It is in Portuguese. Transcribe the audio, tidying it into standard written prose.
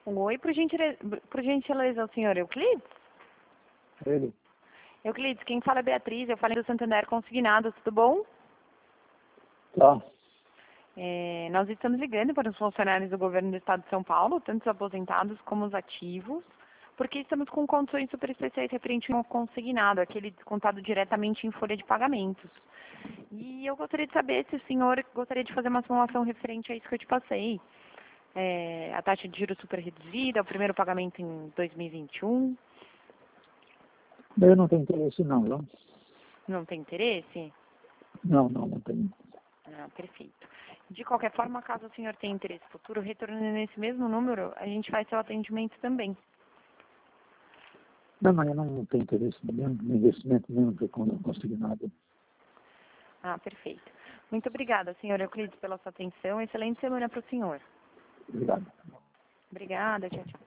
Oi, por gentileza, o senhor Euclides? Ele? Euclides, quem fala é Beatriz, eu falei do Santander Consignados, tudo bom? Tá. Nós estamos ligando para os funcionários do governo do Estado de São Paulo, tanto os aposentados como os ativos, porque estamos com condições super especiais referente ao consignado, aquele descontado diretamente em folha de pagamentos. E eu gostaria de saber se o senhor gostaria de fazer uma simulação referente a isso que eu te passei. A taxa de juros super reduzida, o primeiro pagamento em 2021. Eu não tenho interesse não, viu? Não tem interesse? Não tenho. Ah, perfeito. De qualquer forma, caso o senhor tenha interesse futuro, retornando nesse mesmo número, a gente faz seu atendimento também. Não, mas eu não tenho interesse nenhum, no investimento nenhum que eu não consigo nada. Ah, perfeito. Muito obrigada, senhor Euclides, pela sua atenção. Excelente semana para o senhor. Obrigado. Obrigada, tchau, tchau.